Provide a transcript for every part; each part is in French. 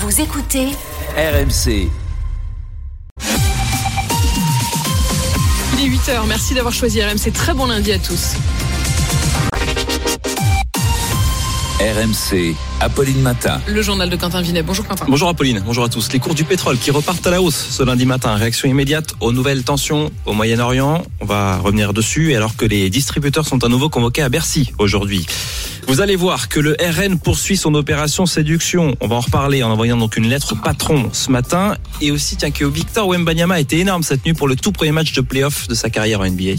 Vous écoutez RMC. Il est 8h, merci d'avoir choisi RMC. Très bon lundi à tous. RMC, Apolline Matin. Le journal de Quentin Vinet. Bonjour Quentin. Bonjour Apolline, bonjour à tous. Les cours du pétrole qui repartent à la hausse ce lundi matin. Réaction immédiate aux nouvelles tensions au Moyen-Orient. On va revenir dessus alors que les distributeurs sont à nouveau convoqués à Bercy aujourd'hui. Vous allez voir que le RN poursuit son opération séduction. On va en reparler en envoyant donc une lettre au patron ce matin. Et aussi, tiens, que Victor Wembanyama a été énorme cette nuit pour le tout premier match de play-off de sa carrière en NBA.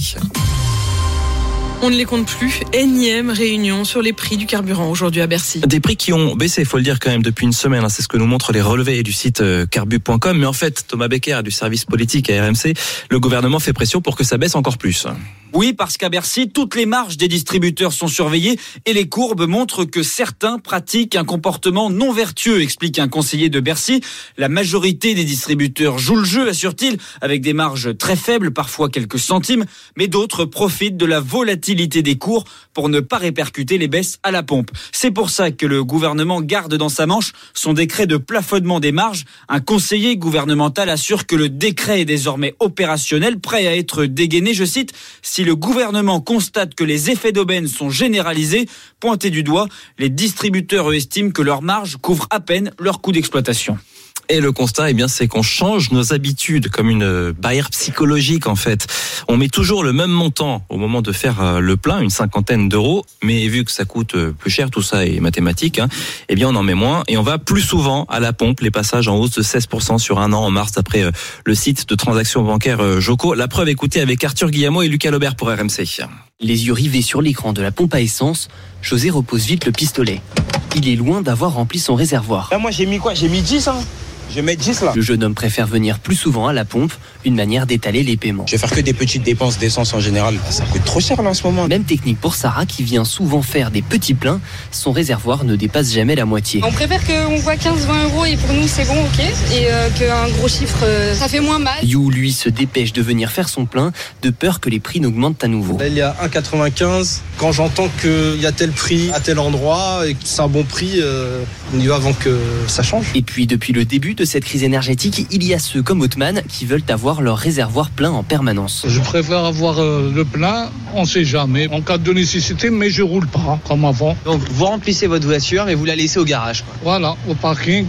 On ne les compte plus. Énième réunion sur les prix du carburant aujourd'hui à Bercy. Des prix qui ont baissé, il faut le dire quand même, depuis une semaine. C'est ce que nous montrent les relevés du site carbu.com. Mais en fait, Thomas Becker du service politique à RMC, le gouvernement fait pression pour que ça baisse encore plus. Oui, parce qu'à Bercy, toutes les marges des distributeurs sont surveillées et les courbes montrent que certains pratiquent un comportement non vertueux, explique un conseiller de Bercy. La majorité des distributeurs jouent le jeu, assure-t-il, avec des marges très faibles, parfois quelques centimes, mais d'autres profitent de la volatilité des cours pour ne pas répercuter les baisses à la pompe. C'est pour ça que le gouvernement garde dans sa manche son décret de plafonnement des marges. Un conseiller gouvernemental assure que le décret est désormais opérationnel, prêt à être dégainé, je cite, si le gouvernement constate que les effets d'aubaine sont généralisés, pointés du doigt, les distributeurs estiment que leurs marges couvrent à peine leurs coûts d'exploitation. Et le constat, c'est qu'on change nos habitudes comme une barrière psychologique en fait. On met toujours le même montant au moment de faire le plein, une 50aine d'euros, mais vu que ça coûte plus cher, tout ça est mathématique, on en met moins et on va plus souvent à la pompe. Les passages en hausse de 16% sur un an en mars d'après le site de transactions bancaires Joco. La preuve, écoutez avec Arthur Guillamot et Lucas Laubert pour RMC. Les yeux rivés sur l'écran de la pompe à essence, José repose vite le pistolet. Il est loin d'avoir rempli son réservoir. Là, moi j'ai mis quoi ? J'ai mis 10 Je vais mettre 10 là. Le jeune homme préfère venir plus souvent à la pompe, une manière d'étaler les paiements. Je vais faire que des petites dépenses d'essence en général. Ça coûte trop cher là en ce moment. Même technique pour Sarah qui vient souvent faire des petits pleins. Son réservoir ne dépasse jamais la moitié. On préfère qu'on voit 15-20 euros et pour nous c'est bon, ok. Et qu'un gros chiffre, ça fait moins mal. You, lui, se dépêche de venir faire son plein de peur que les prix n'augmentent à nouveau. Là, il y a 1,95. Quand j'entends qu'il y a tel prix à tel endroit et que c'est un bon prix, on y va avant que ça change. Et puis depuis le début de cette crise énergétique, il y a ceux comme Othman qui veulent avoir leur réservoir plein en permanence. Je préfère avoir le plein, on sait jamais, en cas de nécessité, mais je roule pas comme avant. Donc vous remplissez votre voiture et vous la laissez au garage. Voilà, au parking,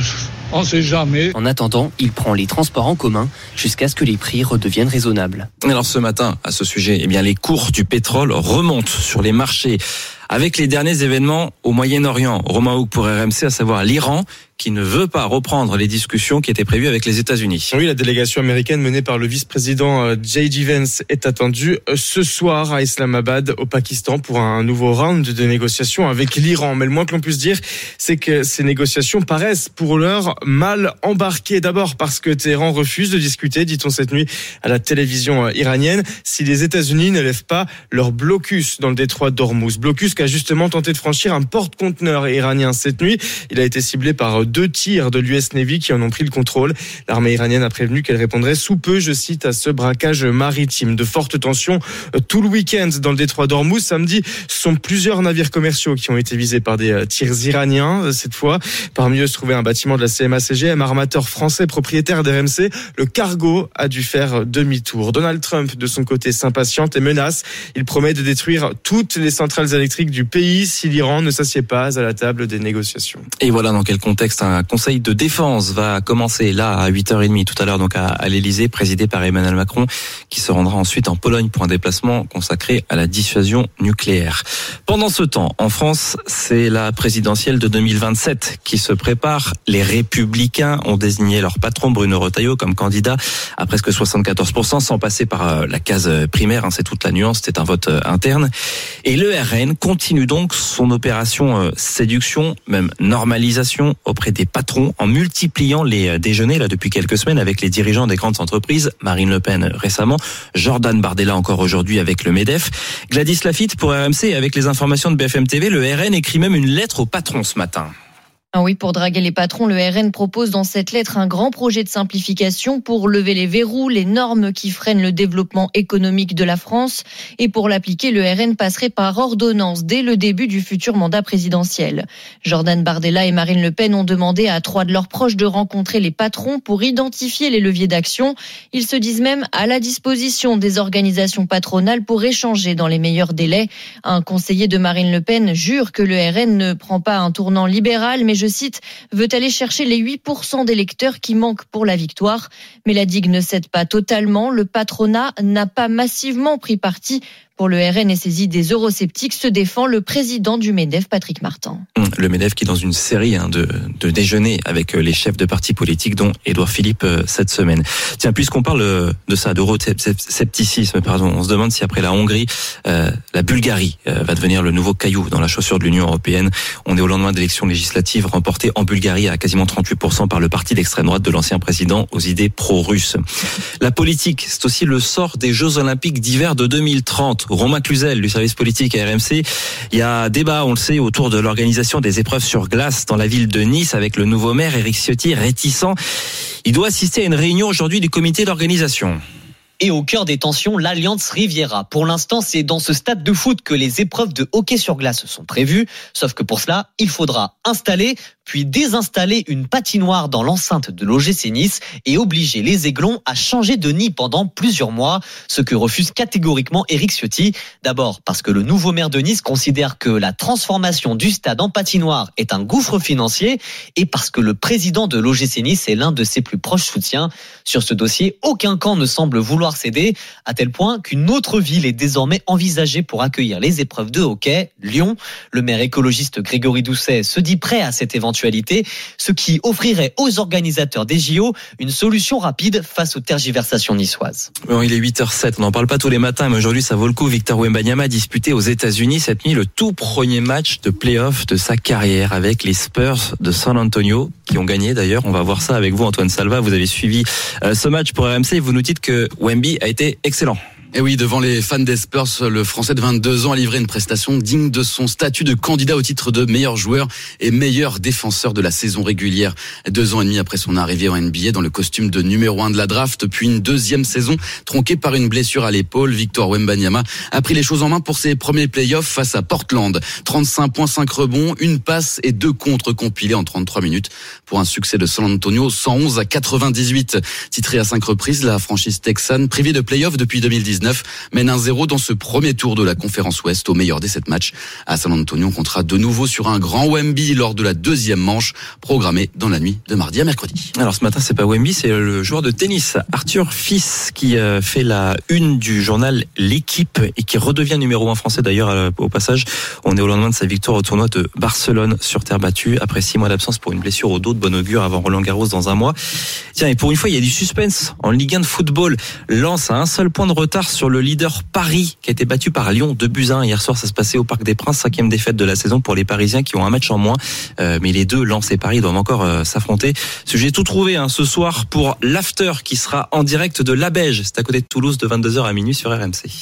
on sait jamais. En attendant, il prend les transports en commun jusqu'à ce que les prix redeviennent raisonnables. Alors ce matin, à ce sujet, les cours du pétrole remontent sur les marchés avec les derniers événements au Moyen-Orient. Romain Houck pour RMC, à savoir l'Iran, qui ne veut pas reprendre les discussions qui étaient prévues avec les États-Unis. Oui, la délégation américaine menée par le vice-président J.D. Vance est attendue ce soir à Islamabad, au Pakistan, pour un nouveau round de négociations avec l'Iran. Mais le moins que l'on puisse dire, c'est que ces négociations paraissent pour l'heure mal embarquées. D'abord parce que Téhéran refuse de discuter, dit-on cette nuit à la télévision iranienne, si les États-Unis ne lèvent pas leur blocus dans le détroit d'Ormuz. Blocus qui a justement tenté de franchir un porte-conteneur iranien cette nuit. Il a été ciblé par 2 tirs de l'US Navy qui en ont pris le contrôle. L'armée iranienne a prévenu qu'elle répondrait sous peu, je cite, à ce braquage maritime. De fortes tensions tout le week-end dans le détroit d'Ormuz. Samedi, ce sont plusieurs navires commerciaux qui ont été visés par des tirs iraniens cette fois. Parmi eux se trouvait un bâtiment de la CMA-CGM, armateur français propriétaire d'RMC. Le cargo a dû faire demi-tour. Donald Trump, de son côté, s'impatiente et menace. Il promet de détruire toutes les centrales électriques du pays si l'Iran ne s'assied pas à la table des négociations. Et voilà dans quel contexte un conseil de défense va commencer là à 8h30 tout à l'heure donc à l'Elysée, présidé par Emmanuel Macron, qui se rendra ensuite en Pologne pour un déplacement consacré à la dissuasion nucléaire. Pendant ce temps, en France, c'est la présidentielle de 2027 qui se prépare. Les Républicains ont désigné leur patron Bruno Retailleau comme candidat à presque 74%, sans passer par la case primaire. C'est toute la nuance, c'était un vote interne. Et le RN continue donc son opération séduction, même normalisation auprès des patrons, en multipliant les déjeuners là depuis quelques semaines avec les dirigeants des grandes entreprises. Marine Le Pen récemment, Jordan Bardella encore aujourd'hui avec le MEDEF. Gladys Lafitte pour RMC avec les informations de BFM TV. Le RN écrit même une lettre au patron ce matin. Ah oui, pour draguer les patrons, le RN propose dans cette lettre un grand projet de simplification pour lever les verrous, les normes qui freinent le développement économique de la France. Et pour l'appliquer, le RN passerait par ordonnance dès le début du futur mandat présidentiel. Jordan Bardella et Marine Le Pen ont demandé à 3 de leurs proches de rencontrer les patrons pour identifier les leviers d'action. Ils se disent même à la disposition des organisations patronales pour échanger dans les meilleurs délais. Un conseiller de Marine Le Pen jure que le RN ne prend pas un tournant libéral, mais je cite, veut aller chercher les 8% d'électeurs qui manquent pour la victoire. Mais la digue ne cède pas totalement. Le patronat n'a pas massivement pris parti pour le RN et ses idées eurosceptiques, se défend le président du MEDEF, Patrick Martin. Le MEDEF qui est dans une série de déjeuners avec les chefs de partis politiques, dont Édouard Philippe cette semaine. Tiens, puisqu'on parle de ça, d'euroscepticisme, on se demande si après la Hongrie, la Bulgarie va devenir le nouveau caillou dans la chaussure de l'Union européenne. On est au lendemain d'élections législatives remportées en Bulgarie à quasiment 38% par le parti d'extrême droite de l'ancien président aux idées pro-russes. La politique, c'est aussi le sort des Jeux Olympiques d'hiver de 2030. Romain Cluzel du service politique à RMC. Il y a débat, on le sait, autour de l'organisation des épreuves sur glace dans la ville de Nice avec le nouveau maire Éric Ciotti réticent. Il doit assister à une réunion aujourd'hui du comité d'organisation. Et au cœur des tensions, l'Alliance Riviera. Pour l'instant, c'est dans ce stade de foot que les épreuves de hockey sur glace sont prévues. Sauf que pour cela, il faudra installer puis désinstaller une patinoire dans l'enceinte de l'OGC Nice et obliger les Aiglons à changer de nid pendant plusieurs mois, ce que refuse catégoriquement Éric Ciotti. D'abord parce que le nouveau maire de Nice considère que la transformation du stade en patinoire est un gouffre financier et parce que le président de l'OGC Nice est l'un de ses plus proches soutiens. Sur ce dossier, aucun camp ne semble vouloir céder, à tel point qu'une autre ville est désormais envisagée pour accueillir les épreuves de hockey, Lyon. Le maire écologiste Grégory Doucet se dit prêt à cette éventualité, ce qui offrirait aux organisateurs des JO une solution rapide face aux tergiversations niçoises. Bon, il est 8h07, on n'en parle pas tous les matins, mais aujourd'hui ça vaut le coup. Victor Wembanyama a disputé aux États-Unis cette nuit le tout premier match de play-off de sa carrière avec les Spurs de San Antonio, qui ont gagné d'ailleurs. On va voir ça avec vous, Antoine Salva. Vous avez suivi ce match pour RMC et vous nous dites que Wemby a été excellent. Et oui, devant les fans des Spurs, le Français de 22 ans a livré une prestation digne de son statut de candidat au titre de meilleur joueur et meilleur défenseur de la saison régulière. 2 ans et demi après son arrivée en NBA dans le costume de numéro 1 de la draft, puis une deuxième saison tronquée par une blessure à l'épaule, Victor Wembanyama a pris les choses en main pour ses premiers playoffs face à Portland. 35 points, 5 rebonds, une passe et 2 contres compilés en 33 minutes pour un succès de San Antonio 111-98. Titré à 5 reprises, la franchise texane, privée de playoffs depuis 2019, mène 1-0 dans ce premier tour de la conférence Ouest. Au meilleur des 7 matchs à San Antonio, on comptera de nouveau sur un grand Wemby lors de la deuxième manche programmée dans la nuit de mardi à mercredi. Alors ce matin, c'est pas Wemby, c'est le joueur de tennis Arthur Fils qui fait la une du journal L'Équipe et qui redevient numéro 1 français d'ailleurs au passage. On est au lendemain de sa victoire au tournoi de Barcelone sur terre battue après 6 mois d'absence pour une blessure au dos de bon augure avant Roland-Garros dans un mois. Tiens, et pour une fois, il y a du suspense en Ligue 1 de football. Lens a un seul point de retard sur le leader Paris qui a été battu par Lyon 2-1. Hier soir, ça se passait au Parc des Princes, 5e défaite de la saison pour les Parisiens qui ont un match en moins. Mais les deux, Lens et Paris, doivent encore s'affronter. Sujet tout trouvé ce soir pour l'after qui sera en direct de Labège. C'est à côté de Toulouse de 22h à minuit sur RMC.